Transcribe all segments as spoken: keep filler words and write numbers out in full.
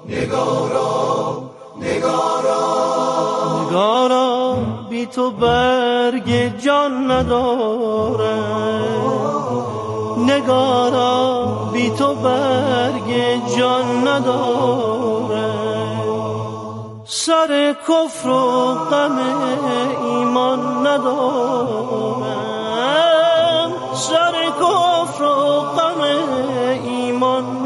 نگارا نگارا نگارا بی تو برگ جان نداره، نگارا بی تو برگ جان نداره، سر کفر و غم ایمان ندارم، سر کفر و غم ایمان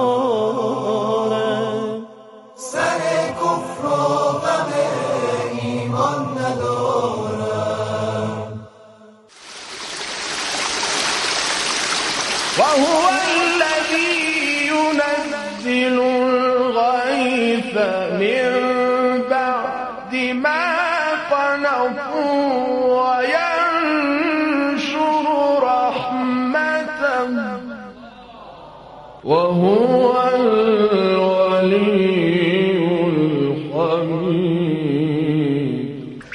ندارم، سر کفر و غم ایمان ندارم. وهو الذي ينزل الغيث من بعد ما قنطوا وينشر رحمته وهو الولي الحميد.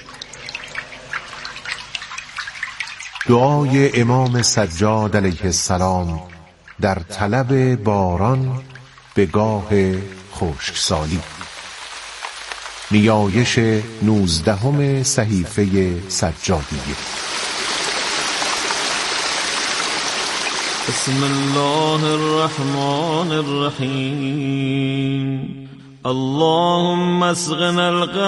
دعای امام سجاد علیه السلام در طلب باران به گاه خشکسالی. نیایش نوزدهم صحیفه سجادیه. بسم الله الرحمن الرحیم. اللهم اسقنا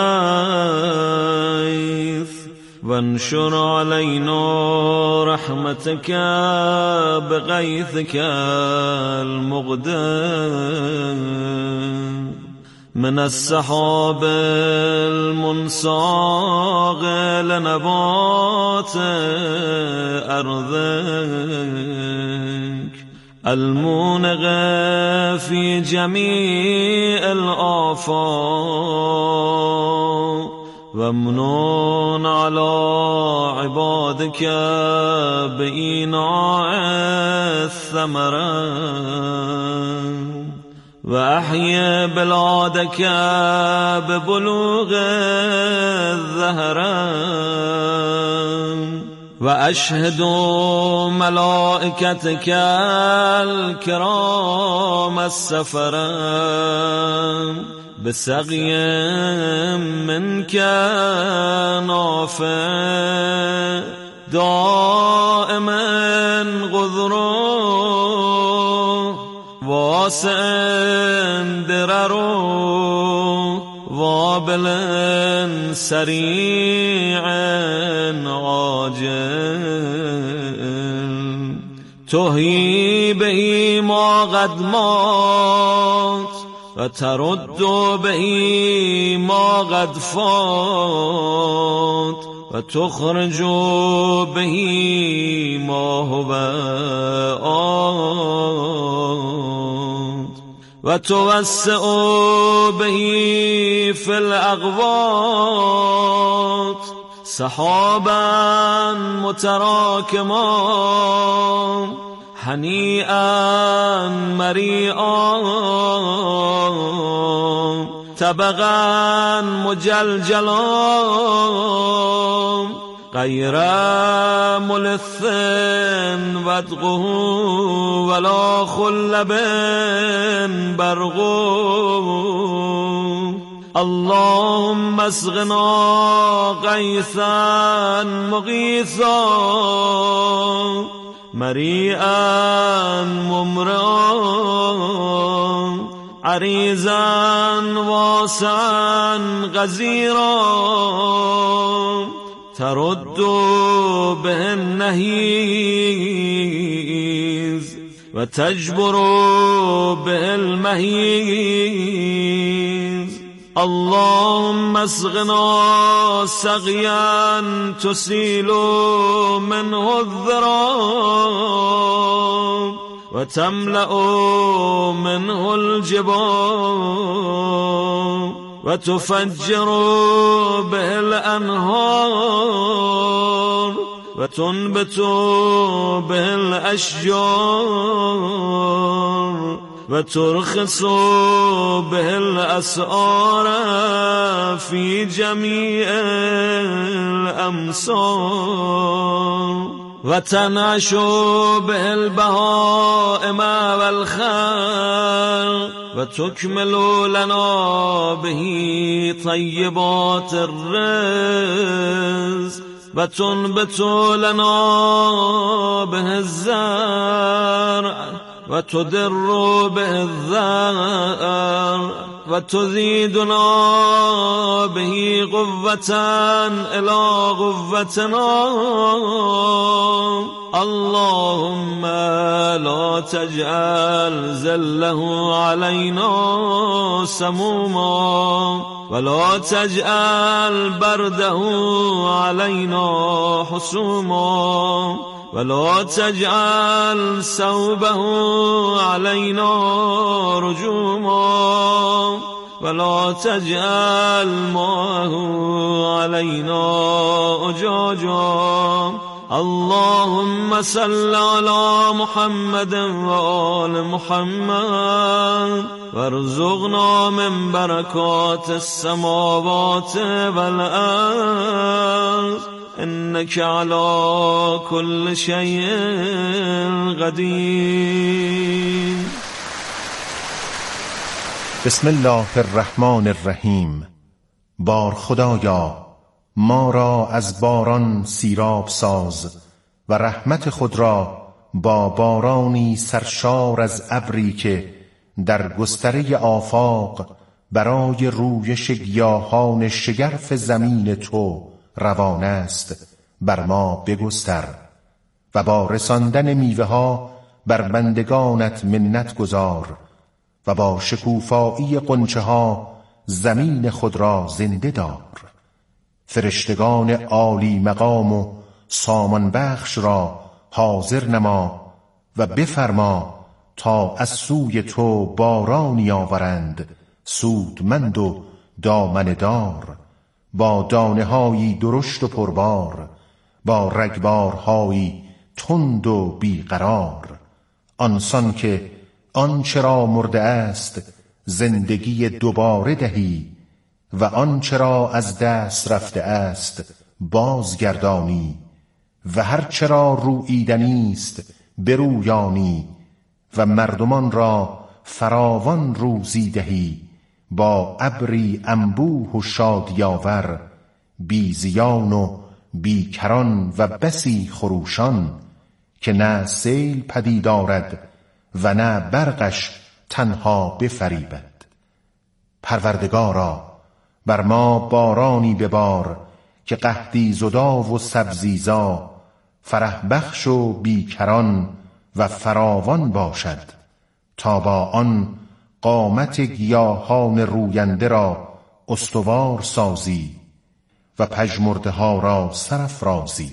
الغیث وانشر علينا رحمتك بغيثك المقدم من السحاب المنساق لنبات أرضك المونغ في جميع الآفاق وامنون على عبادك بإيناع الثمرات وأحيي بلادك ببلوغ الزهران وأشهد ملائكتك الكرام السفران بسقي منك نافع دائما غذرا واسع درر وابل سريع عاجل تحيي به ما قد مات وترد به ما قد فات وتخرج به ما هو آت وتوسع به في الأغواط سحابا متراكما هنيئا مريئا طبقا مجلجلا غير ملث ودغه ولا خلب برغو اللهم اسقنا غيثا مغيثا مريئا ممرا عريزا واسعا غزيرا ترد به النهيز وتجبر به المهيز اللهم اسقنا سقيا تسيل منه الذراب وتملأ منه الجبال وتفجر به الأنهار وتنبت به الأشجار وترخص به الأسعار في جميع الأمصار وتنعش به البهائم والخلق و تکمل لنا به طیبات الرزق و تنبت لنا به الزرع و تدر به الذر و تزیدنا به قوة الى قوتنا. اللهم لا تجعل ذله علينا سموما ولا تجعل برده علينا حسوما ولا تجعل ثوبه علينا رجوما ولا تجعل ماءه علينا أجاجا. اللهم صل على محمد وآل محمد وارزقنا من بركات السماوات والأرض إنك على كل شيء قدير. بسم الله الرحمن الرحیم. بار خدایا ما را از باران سیراب ساز و رحمت خود را با بارانی سرشار از ابری که در گستره آفاق برای رویش گیاهان شگرف زمین تو روان است بر ما بگستر و با رساندن میوه ها بر بندگانت منت گذار و با شکوفایی غنچه ها زمین خود را زنده دار. فرشتگان عالی مقام و سامان بخش را حاضر نما و بفرما تا از سوی تو بارانی آورند سودمند و دامنه دار، با دانه هایی درشت و پربار، با رگبارهایی تند و بیقرار. آنسان که آنچه را مرده است زندگی دوباره دهی و آنچه را از دست رفته است بازگردانی و هر چه را روییدنی است برویانی و مردمان را فراوان روزی دهی با ابری انبوه و شادیاور، بی زیان و بی کران و بسی خروشان که نه سیل پدید آرد و نه برقش تنها بفریبد. پروردگارا بر ما بارانی ببار که قحطی زدا و سبزیزا، فرح بخش و بیکران و فراوان باشد تا با آن قامت گیاهان روینده را استوار سازی و پژمرده ها را سرافرازی.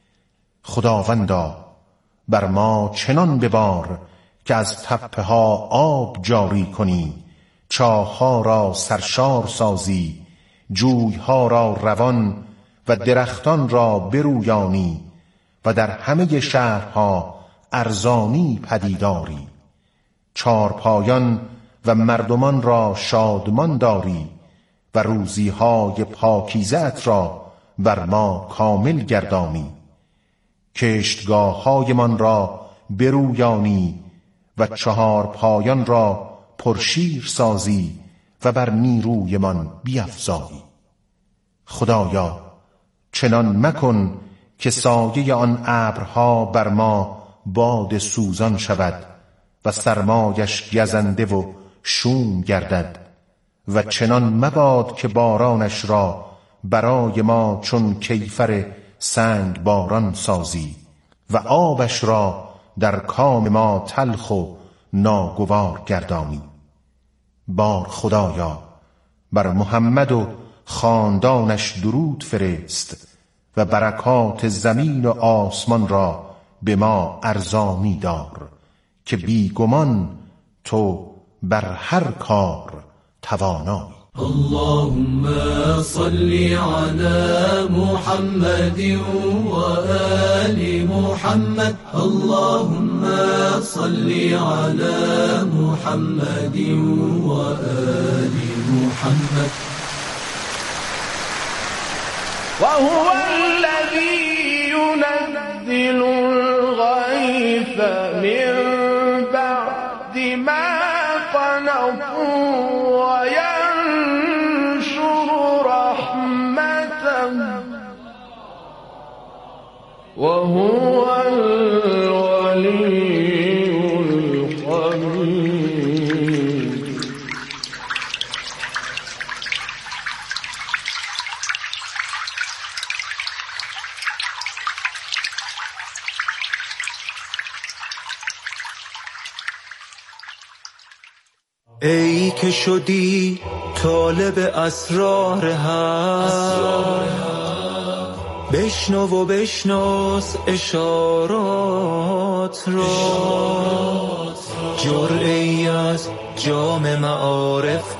خداوندا بر ما چنان ببار که از تپه ها آب جاری کنی، چاه‌ها را سرشار سازی، جوی‌ها را روان و درختان را برویانی و در همه شهرها ارزانی پدیداری. چارپایان و مردمان را شادمان داری و روزی‌های پاکیزه‌ات را بر ما کامل گردانی. کشتگاه‌هایمان را برویانی و چهار پایان را پرشیر سازی و بر نیرویمان بیفزایی. خدایا چنان مکن که سایه آن ابرها بر ما باد سوزان شود و سرمایش گزنده و شوم گردد و چنان مباد که بارانش را برای ما چون کیفر سنگ باران سازی و آبش را در کام ما تلخ و ناگوار گردانی. بار خدایا بر محمد و خاندانش درود فرست و برکات زمین و آسمان را به ما ارزانی دار که بیگمان تو بر هر کار توانایی. اللهم صل على محمد وآل محمد. اللهم صل على محمد وآل محمد. وهو الذي ينزل الغيث من بعد ما فنفوا وينشر رحمته وهو الولي الحميد. ای که شدی طالب اسرار حق، بشنو و بشناس اشارات را، جرعه‌ای از جام معارف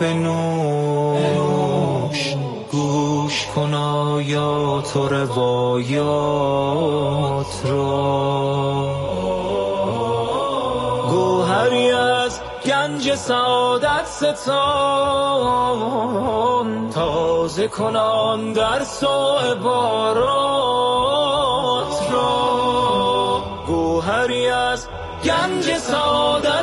بنوش، گوش کن آیات و روایات را. گوهری از گنج سعادت ستان، تازه کنان درس و عبارات را. گوهری از گنج سعادت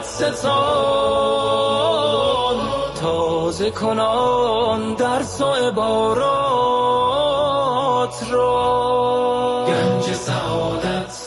ستان، تازه کنان درس و عبارات را. گنج سعادت.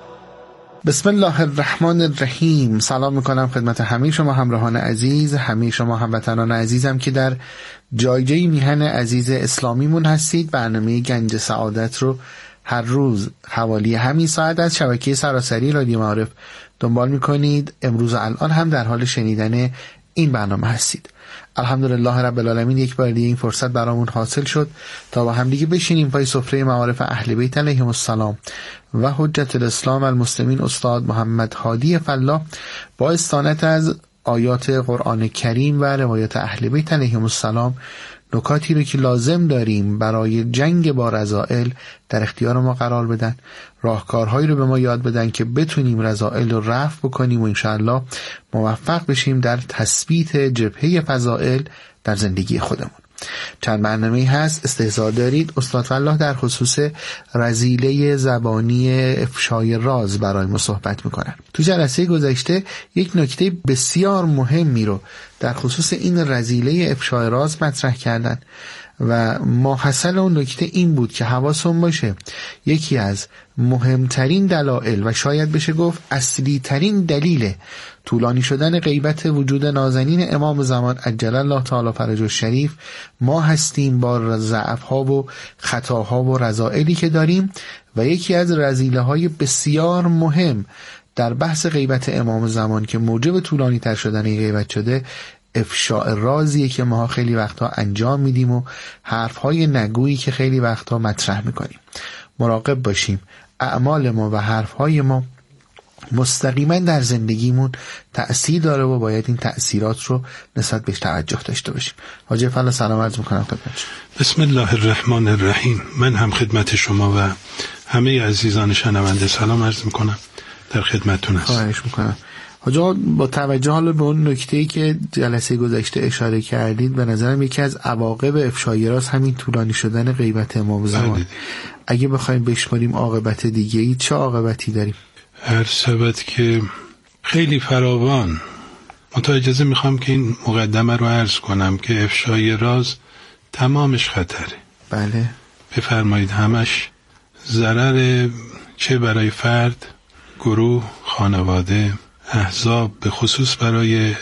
بسم الله الرحمن الرحیم. سلام میکنم خدمت همه شما همراهان عزیز، همه شما هموطنان عزیزم که در جای جای میهن عزیز اسلامیمون هستید. برنامه گنج سعادت رو هر روز حوالی همین ساعت از شبکه سراسری رادیو معارف دنبال میکنید. امروز الان هم در حال شنیدن این برنامه هستید. الحمدلله رب العالمین، یک بار دیگه این فرصت برامون حاصل شد تا با هم دیگه بشینیم پای سفره معارف اهل بیت علیهم السلام و حجت الاسلام المسلمین استاد محمد هادی فلاح با استانت از آیات قرآن کریم و روایات اهل بیت علیهم السلام نکاتی رو که لازم داریم برای جنگ با رذائل در اختیار ما قرار بدن، راهکارهایی رو به ما یاد بدن که بتونیم رذائل رو رفع بکنیم و انشاءالله موفق بشیم در تثبیت جبهه فضائل در زندگی خودمون. چند برنامه‌ای هست استحضار دارید استاد فلاح در خصوص رذیله زبانی افشای راز برای ما صحبت میکنن. تو جلسه گذشته یک نکته بسیار مهمی رو در خصوص این رذیله افشای راز مطرح کردن و ماحصل اون نکته این بود که حواسون باشه یکی از مهمترین دلایل و شاید بشه گفت اصلی ترین دلیل طولانی شدن غیبت وجود نازنین امام زمان عجل الله تعالی فرجه الشریف ما هستیم با ضعف‌ها و خطاها و رذائلی که داریم. و یکی از رذیله‌های بسیار مهم در بحث غیبت امام زمان که موجب طولانی تر شدن غیبت شده افشاء رازیه که ما خیلی وقتا انجام میدیم و حرفهای نگویی که خیلی وقتا مطرح میکنیم. مراقب باشیم اعمال ما و حرفهای ما مستقیما در زندگیمون تأثیر داره و باید این تأثیرات رو نسبت بهش توجه داشته باشیم. حاجی فضل سلام عرض میکنم خدمتتون. بسم الله الرحمن الرحیم. من هم خدمت شما و همه عزیزان شنونده سلام عرض میکنم، در خدمتتون هستم. خواهش میکنم. حاجی با توجه حالا به اون نکته‌ای که جلسه گذشته اشاره کردید، به نظرم یکی از عواقب افشای راز همین طولانی شدن غیبت امام زمان. اگه بخوایم بشماریم عاقبت دیگه‌ای چه عاقبتی داریم؟ هر سبت که خیلی فراوان. منتها اجازه میخوام که این مقدمه رو عرض کنم که افشای راز تمامش خطره. بله. بفرمایید همش ضرر، چه برای فرد، گروه، خانواده، احزاب، به خصوص برای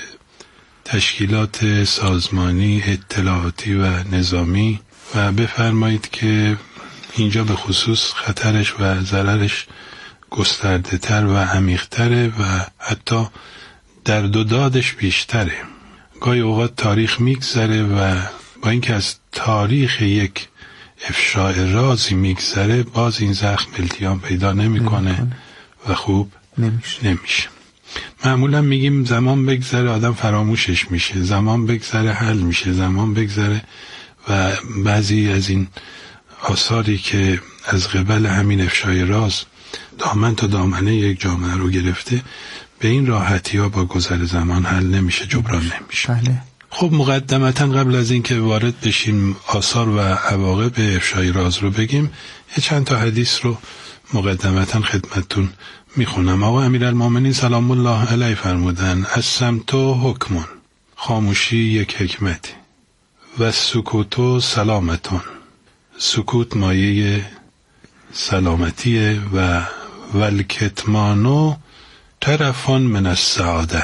تشکیلات سازمانی، اطلاعاتی و نظامی، و بفرمایید که اینجا به خصوص خطرش و ضررش گسترده تر و عمیق تره و حتی درد و دادش بیشتره. گاهی اوقات تاریخ میگذره و با اینکه از تاریخ یک افشای رازی میگذره باز این زخم التیام پیدا نمیکنه و خوب نمیشه. نمیشه. معمولا میگیم زمان بگذره آدم فراموشش میشه، زمان بگذره حل میشه، زمان بگذره، و بعضی از این آثاری که از قبل همین افشای راز دامن تا دامنه یک جامعه رو گرفته به این راحتی ها با گذر زمان حل نمیشه، جبران نمیشه. بله. خب مقدمتا قبل از این که وارد بشیم آثار و عواقب افشای راز رو بگیم، یه چند تا حدیث رو مقدمتا خدمتتون میخونم. آقا امیرالمومنین سلام الله علیه فرمودن: الصمت حکمون، خاموشی یک حکمتی و سکوتو سلامتون، سکوت مایه سلامتیه و ولکتمانو طرفان من السعاده،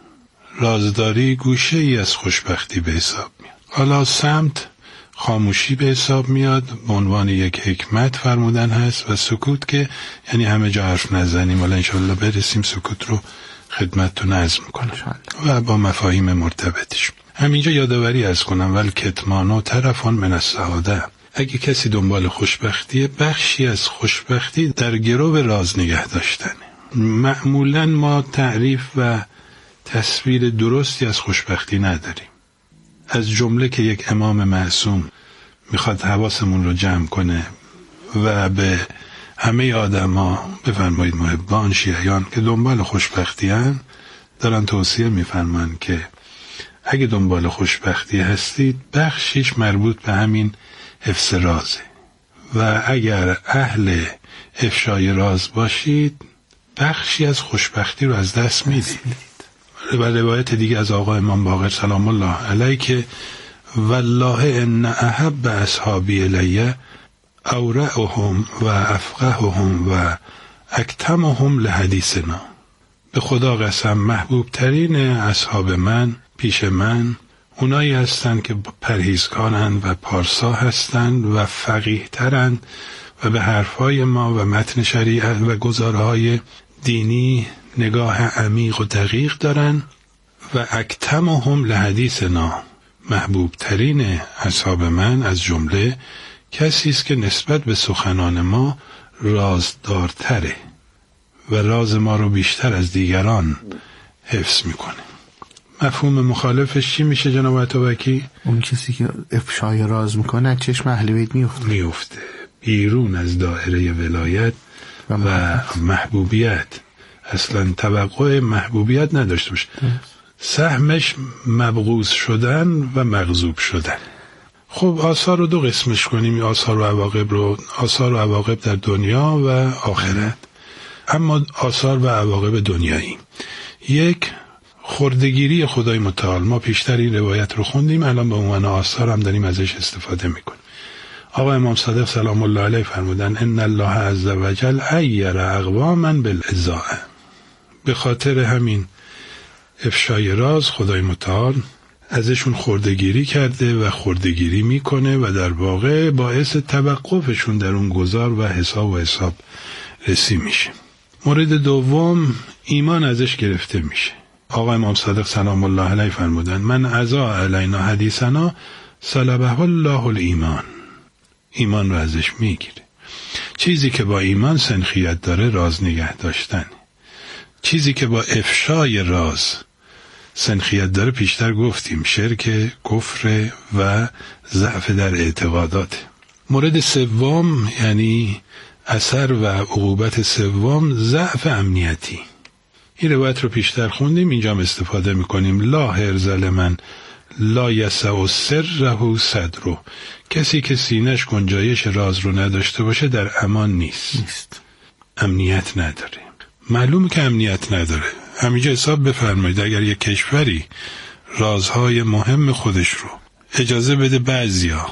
رازداری گوشه ای از خوشبختی به حساب میاد. حالا سمت خاموشی به حساب میاد به عنوان یک حکمت فرمودن هست و سکوت که یعنی همه جا حرف نزنیم. حالا انشاءالله برسیم سکوت رو خدمتتون عرض میکنم و با مفاهیم مرتبطش. همینجا یادآوری از کنم ولکتمانو طرفان من السعاده، اگه کسی دنبال خوشبختیه، بخشی از خوشبختی در گرو راز نگه داشتنه. معمولا ما تعریف و تصویر درستی از خوشبختی نداریم، از جمله که یک امام معصوم میخواد حواسمون رو جمع کنه و به همه آدما بفرمایید محبان شیعیان که دنبال خوشبختی هن دارن توصیه میفرمان که اگه دنبال خوشبختی هستید بخشیش مربوط به همین حفظ رازه و اگر اهل افشای راز باشید بخشی از خوشبختی رو از دست میدید. و روایت دیگه از آقا امام باقر سلام الله علیه که والله ان احب اصحابی الیه اورعهم و افقههم و اکتمهم لحدیثنا، به خدا قسم محبوب ترین اصحاب من پیش من اونایی هستند که پرهیزکارند و پارسا هستند و فقیه ترند و به حرفهای ما و متن شریعت و گزارهای دینی نگاه عمیق و دقیق دارن و اکتمهم لحدیثنا، محبوب ترین اصحاب من از جمله کسی است که نسبت به سخنان ما رازدارتره و راز ما رو بیشتر از دیگران حفظ میکنه. مفهوم مخالفش چی میشه جناب عطابکی؟ اون کسی که افشای راز میکنه چشم اهل بیت میفته میفته بیرون از دایره ولایت و, و محبوبیت، اصلا توقع محبوبیت نداشته باشه، سهمش مبغوض شدن و مغضوب شدن. خب آثار رو دو قسمش کنیم، آثار و عواقب رو، آثار و عواقب در دنیا و آخرت. اما آثار و عواقب دنیایی، یک خردگیری خدای متعال. ما پیشتر این روایت رو خوندیم، الان به عنوان آثار هم داریم ازش استفاده میکنیم. آقا امام صادق سلام الله علیه فرمودن ان الله عز وجل عیر اقواما بالازاء، به خاطر همین افشای راز خدای متعال ازشون خردگیری کرده و خردگیری میکنه و در واقع باعث توقفشون در اون گذار و حساب و حساب رسی میشه. مورد دوم ایمان ازش گرفته میشه. آقا امام صادق سلام الله علیه فرمودن من عزا علینا حدیثنا سلبه الله الایمان، ایمان رو ازش میگیره. چیزی که با ایمان سنخیت داره راز نگه داشتن، چیزی که با افشای راز سنخیت داره پیشتر گفتیم شرک، کفر و ضعف در اعتقادات. مورد سوم یعنی اثر و عقوبت سوم ضعف امنیتی. این روایت رو پیشتر خوندیم، اینجا هم استفاده میکنیم. لا هرز لمن لا یسع سره صدره، کسی که سینه‌اش گنجایش راز رو نداشته باشه در امان نیست, نیست. امنیت نداره. معلومه که امنیت نداره. همینجا حساب بفرمایید اگر یک کشوری رازهای مهم خودش رو اجازه بده بعضیا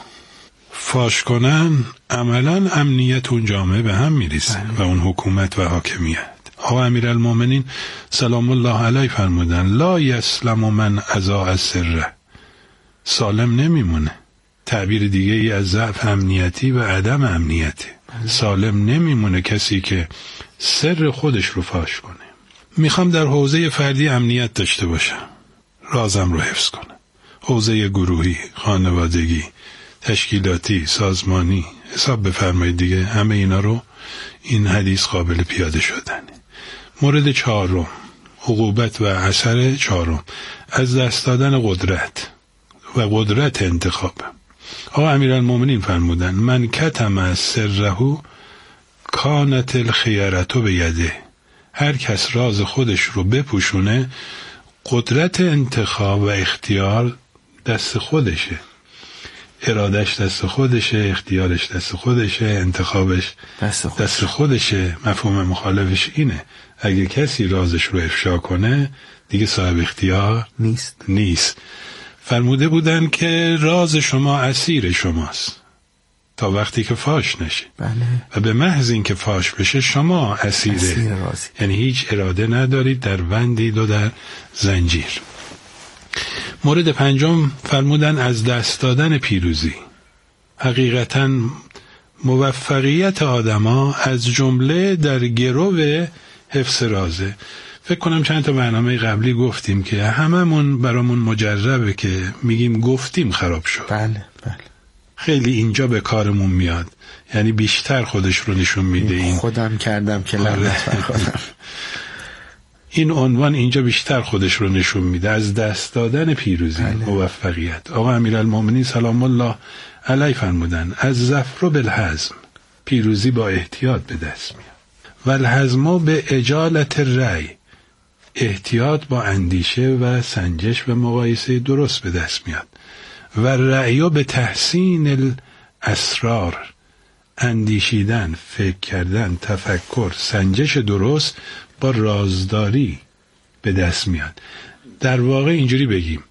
فاش کنن، عملا امنیت اون جامعه به هم میریزه و اون حکومت و حاکمیت. آقا امیرالمومنین سلام الله علیه فرمودن لا یسلم من اذا السر، سالم نمیمونه. تعبیر دیگه ای از ضعف امنیتی و عدم امنیتی. سالم نمیمونه کسی که سر خودش رو فاش کنه. میخوام در حوزه فردی امنیت داشته باشم، رازم رو حفظ کنم. حوزه گروهی، خانوادگی، تشکیلاتی، سازمانی، حساب بفرمایید دیگه، همه اینا رو این حدیث قابل پیاده شدنه. مورد چهارم، عقوبت و اثر چهارم، از دست دادن قدرت و قدرت انتخاب. آقا امیرالمومنین فرمودن من کتم سره کانت الخیرتو به یده، هر کس راز خودش رو بپوشونه قدرت انتخاب و اختیار دست خودشه، ارادش دست خودشه، اختیارش دست خودشه، انتخابش دست, خودش. دست خودشه. مفهوم مخالفش اینه اگه کسی رازش رو افشا کنه دیگه صاحب اختیار نیست نیست فرموده بودن که راز شما اسیر شماست تا وقتی که فاش نشه. بله. و به محض این که فاش بشه شما اسیر اسیر یعنی هیچ اراده ندارید، در بندید و در زنجیر. مورد پنجم فرمودن از دست دادن پیروزی. حقیقتاً موفقیت آدما از جمله در گرو حفظ رازه. فکر کنم چند تا برنامه قبلی گفتیم که هممون برامون مجربه که میگیم گفتیم خراب شد. بله بله. خیلی اینجا به کارمون میاد، یعنی بیشتر خودش رو نشون میده. این خودم کردم که لعنت بر خودم. این عنوان اینجا بیشتر خودش رو نشون میده، از دست دادن پیروزی. بله. موفقیت. آقا امیرالمومنین سلام الله علیه فرمودن از ظفر بالحزم، پیروزی با احتیاط به دست میاد. و الحزم به اجالت رأی، احتیاط با اندیشه و سنجش و مقایسه درست به دست میاد. و رأی به تحسین الاسرار، اندیشیدن، فکر کردن، تفکر، سنجش درست با رازداری به دست میاد. در واقع اینجوری بگیم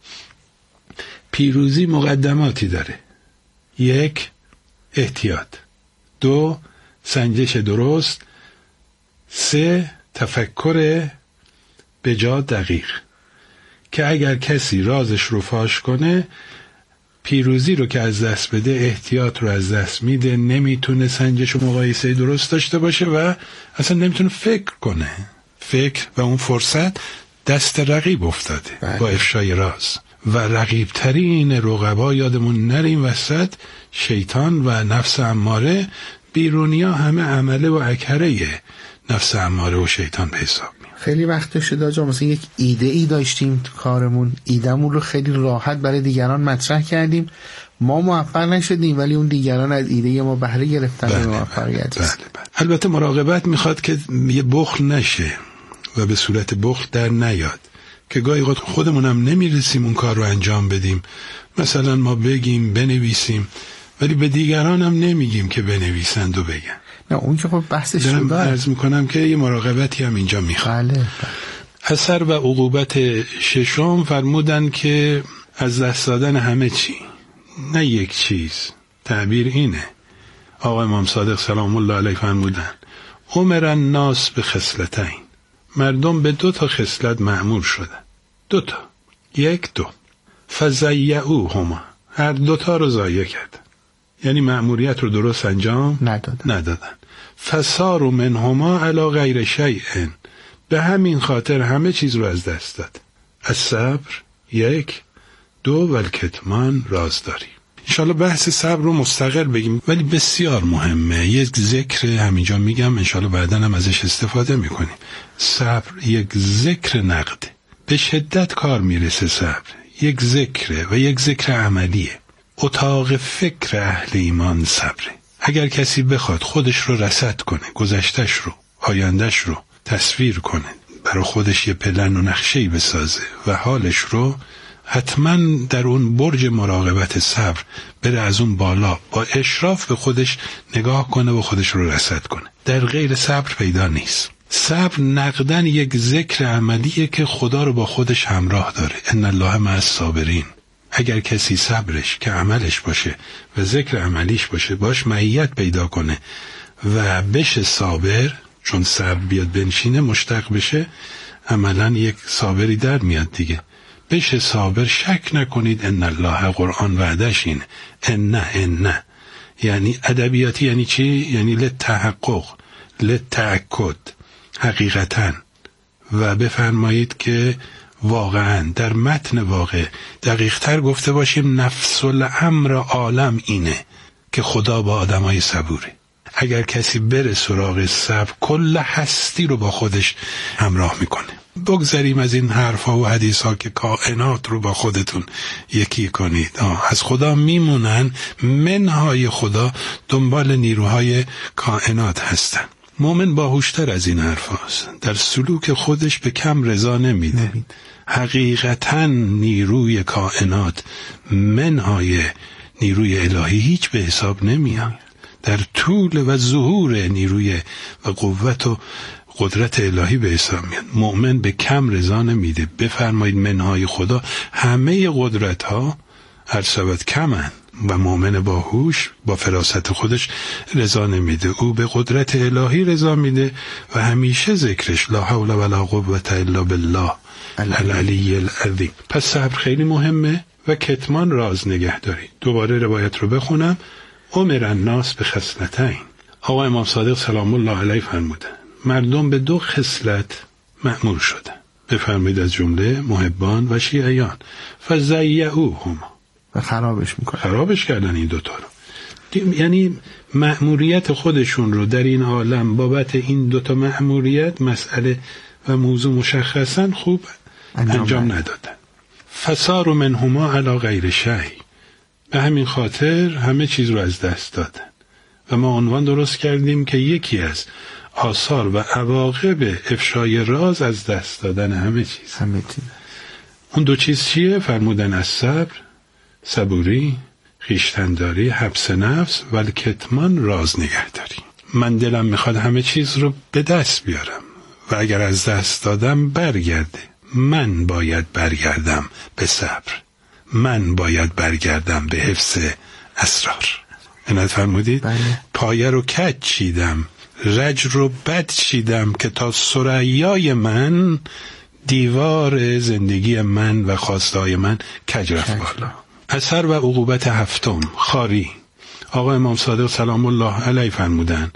پیروزی مقدماتی داره: یک، احتیاط، دو، سنجش درست، سه، تفکر بجا دقیق. که اگر کسی رازش رو فاش کنه، پیروزی رو که از دست بده، احتیاط رو از دست میده، نمیتونه سنجش و مقایسه درست داشته باشه و اصلا نمیتونه فکر کنه. فکر و اون فرصت دست رقیب افتاده. بله. با افشای راز. و رقیبترین رقبا یادمون نریم وسط شیطان و نفس اماره. بیرونیا همه عمله و اکره نفس اماره و شیطان به حساب میاد. خیلی وقت شده آجا مثلا یک ایده ای داشتیم تو کارمون، ایدهمون رو خیلی راحت برای دیگران مطرح کردیم، ما موفق نشدیم ولی اون دیگران از ایده ما بهره گرفتن. بله، موفقیت. بله بله. البته مراقبت میخواد که یه بخل نشه و به صورت بخل در نیاد، که گاهی اوقات خودمونم نمیرسیم اون کار رو انجام بدیم. مثلا ما بگیم بنویسیم ولی به دیگران هم نمیگیم که بنویسند و بگن. نه اون که خب بحثش رو دارم عرض میکنم که یه مراقبتی هم اینجا میخواد. بله بله. اثر و عقوبت ششم فرمودن که از دست دادن همه چی، نه یک چیز. تعبیر اینه. آقا امام صادق سلام الله علیه فرمودن امر الناس به خصلتین، مردم به دو تا خصلت مأمور شدن. دو تا. یک دو. فضیعوهما، هر دو تا رو ضایع کردن، یعنی مأموریت رو درست انجام ندادن. ندادن. فصاروا منهما علی غیر شیء، به همین خاطر همه چیز رو از دست داد. الصبر یک، دو، و الکتمان، رازداری. انشالله بحث صبر رو مستقل بگیم ولی بسیار مهمه. یک ذکر همینجا میگم، انشالله بعدا هم ازش استفاده میکنیم. صبر یک ذکر نقد، به شدت کار میرسه. صبر یک ذکره و یک ذکر عملیه. اتاق فکر اهل ایمان صبره. اگر کسی بخواد خودش رو رصد کنه، گذشتش رو، آیندش رو تصویر کنه، برای خودش یه پلن و نقشه‌ای بسازه و حالش رو، حتما در اون برج مراقبت صبر بره از اون بالا با اشراف به خودش نگاه کنه و خودش رو رصد کنه. در غیر صبر پیدا نیست. صبر نقدن یک ذکر عملیه که خدا رو با خودش همراه داره. ان الله مع الصابرین. اگر کسی صبرش که عملش باشه و ذکر عملیش باشه، باش معیت پیدا کنه و بشه صابر، چون صبر بیاد بنشینه مشتق بشه، عملا یک صابری در میاد دیگه. بشه صابر، شک نکنید ان الله، قرآن وعدش اینه. ان ان یعنی ادبیاتی، یعنی چی؟ یعنی لتحقق، لتأکد، حقیقتا. و بفرمایید که واقعا در متن واقع دقیق تر گفته باشیم نفس الامر عالم اینه که خدا با آدمای صبوره. اگر کسی بره سراغ صبر، کل هستی رو با خودش همراه میکنه. بگذاریم از این حرفا و حدیثا که کائنات رو با خودتون یکی کنید. آه. از خدا میمونن، منهای خدا دنبال نیروهای کائنات هستن. مومن باهوشتر از این حرف هست. در سلوک خودش به کم رضا نمیده. حقیقتا نیروی کائنات منهای نیروی الهی هیچ به حساب نمیاد. در طول و ظهور نیروی و قوت و قدرت الهی به حساب میاد. مؤمن به کم رضا نمیده. بفرمایید منهای خدا همه قدرت ها هر شود کمن و مؤمن باهوش با فراست خودش رضا نمیده. او به قدرت الهی رضا میده و همیشه ذکرش لا حول ولا قوة الا بالله العلی العظیم. پس صبر خیلی مهمه و کتمان راز نگهداری. دوباره روایت رو بخونم. امر الناس به خصلتین. آقا امام صادق سلام الله علیه فرمودن مردم به دو خصلت مأمور شدن. بفرمایید از جمله محبان و شیعیان. فزیعوهما و خرابش میکنن. خرابش کردن این دوتا رو. یعنی مأموریت خودشون رو در این عالم بابت این دوتا مأموریت مسئله و موضوع مشخصا خوب انجام, انجام ندادن. فصار منهما علی غیر شیء. به همین خاطر همه چیز رو از دست دادن و ما عنوان درست کردیم که یکی از آثار و عواقب افشای راز از دست دادن همه چیز. همه چیز. اون دو چیز چیه؟ فرمودن از صبر، صبوری، خویشتن‌داری، حبس نفس و کتمان راز نگهداری. من دلم میخواد همه چیز رو به دست بیارم و اگر از دست دادم برگرده. من باید برگردم به صبر. من باید برگردم به حفظ اسرار. اینت فرمودید؟ بله. پایه رو کج چیدم، رج رو بد چیدم که تا ثریای من دیوار زندگی من و خواستهای من کج رفت بالا. اثر و عقوبت هفتم، خاری. آقا امام صادق سلام الله علیه فرمودن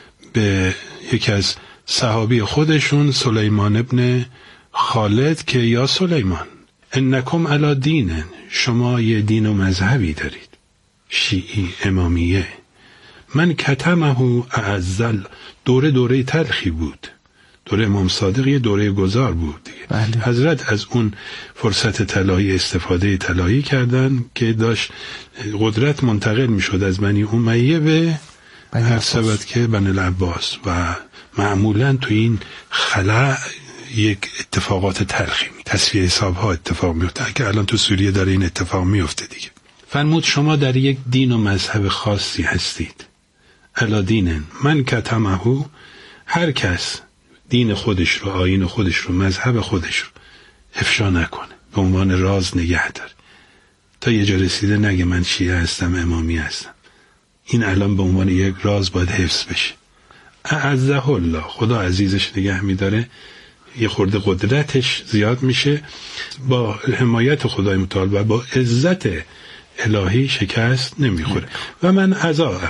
به یکی از صحابی خودشون سلیمان ابن خالد که یا سلیمان انکم علی دینن، شما یه دین و مذهبی دارید، شیعی امامیه. من کتمه اعزل. دوره دوره تلخی بود. دوره امام صادق یه دوره گذار بود دیگه. بله. حضرت از اون فرصت طلایی استفاده طلایی کردن که داشت قدرت منتقل میشد از بنی امیه به هر سبت که بنی العباس و معمولا تو این خلأ یک اتفاقات تلخی می تصفیه حساب ها اتفاق میفته که الان تو سوریه داره این اتفاق میفته دیگه. فرمود شما در یک دین و مذهب خاصی هستید. الا دینن من کتمه. هر کس دین خودش رو، آیین خودش رو، مذهب خودش رو افشا نکنه، به عنوان راز نگه داره تا یه جا رسیده نگه من شیعه هستم، امامی هستم. این الان به عنوان یک راز باید حفظ بشه. اعزه الله. خدا عزیزش نگه میداره. یه خورده قدرتش زیاد میشه، با حمایت خدای متعال و با عزت الهی شکست نمیخوره. و من عزاءه.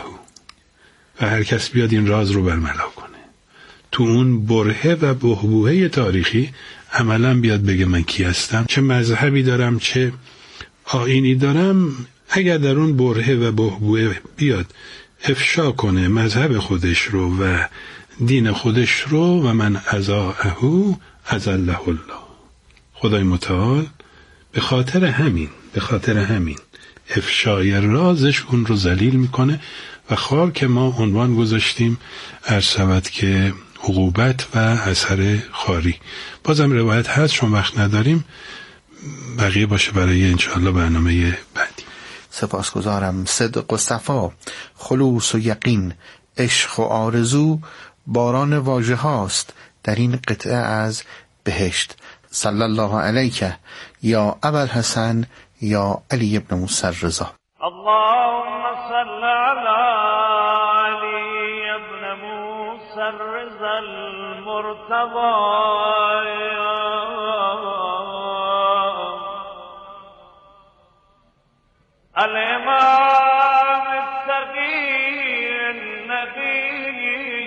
و هر کس بیاد این راز رو برملا کنه، تو اون برهه و بحبوحه تاریخی عملا بیاد بگه من کی هستم، چه مذهبی دارم، چه آیینی دارم. اگر در اون برهه و بحبوحه بیاد افشا کنه مذهب خودش رو و دین خودش رو، و من عزاءه عزله الله. خدای متعال به خاطر همین به خاطر همین افشای رازش اون رو ذلیل میکنه و خار که ما عنوان گذاشتیم ارشود که عقوبت و اثر خاری. بازم روایت هست، چون وقت نداریم بقیه باشه برای انشاءالله برنامه بعدی. سپاسگزارم. صدق و صفا، خلوص و یقین، عشق و آرزو باران واژه هاست در این قطعه از بهشت. صلی الله علیک یا ابوالحسن یا علی ابن موسی الرضا. اللهم صل على علي ابن موسى الرضا المرتضى الإمام التقي النبي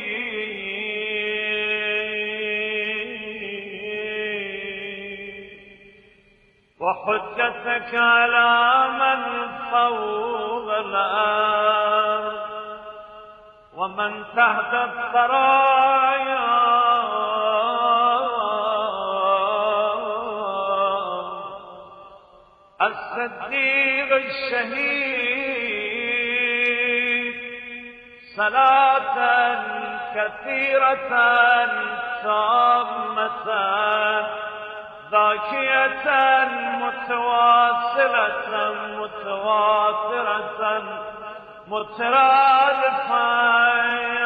وحجتك على من فوق الأرض ومن تحت الثرايا الصديق الشهيد صلاة كثيرة تامة ذاكية متواصلة متواترة مترادفة